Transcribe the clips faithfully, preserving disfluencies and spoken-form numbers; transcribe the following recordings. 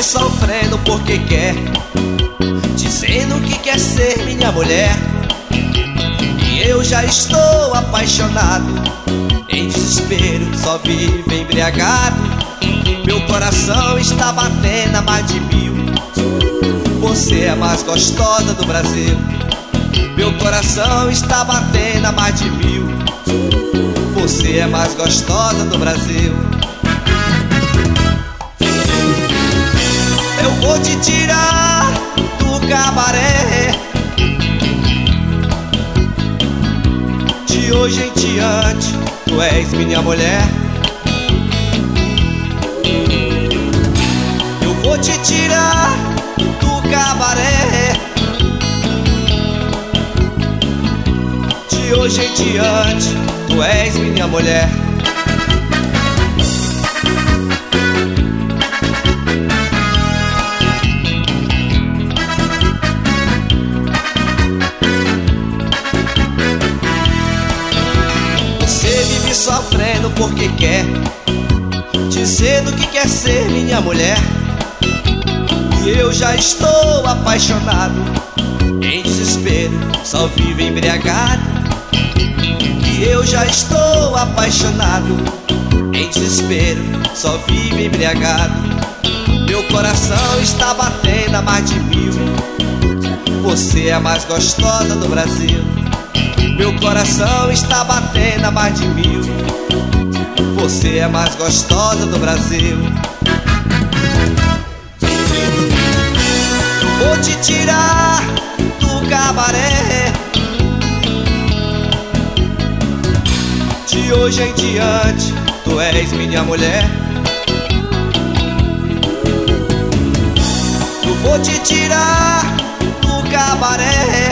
sofrendo porque quer, dizendo que quer ser minha mulher. E eu já estou apaixonado, em desespero, só vivo embriagado. Meu coração está batendo a mais de mil. Você é a mais gostosa do Brasil. Meu coração está batendo a mais de mil. Você é a mais gostosa do Brasil. Eu vou te tirar do cabaré, de hoje em diante tu és minha mulher. Eu vou te tirar do cabaré, de hoje em diante tu és minha mulher. Você vive sofrendo porque quer, dizendo que quer ser minha mulher. E eu já estou apaixonado, em desespero, só vivo embriagado. E eu já estou apaixonado, em desespero, só vivo embriagado. Meu coração está batendo a mais de mil. Você é a mais gostosa do Brasil. Meu coração está batendo a mais de mil. Você é a mais gostosa do Brasil. Eu vou te tirar do cabaré, de hoje em diante tu és minha mulher. Eu vou te tirar do cabaré,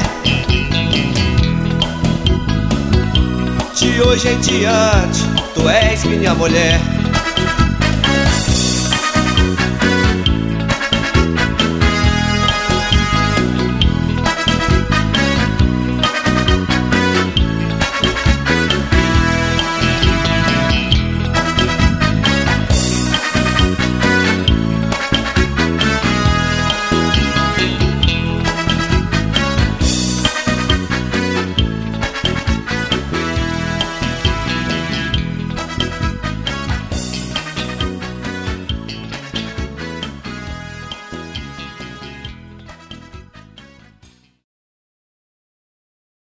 de hoje em diante tu és minha mulher.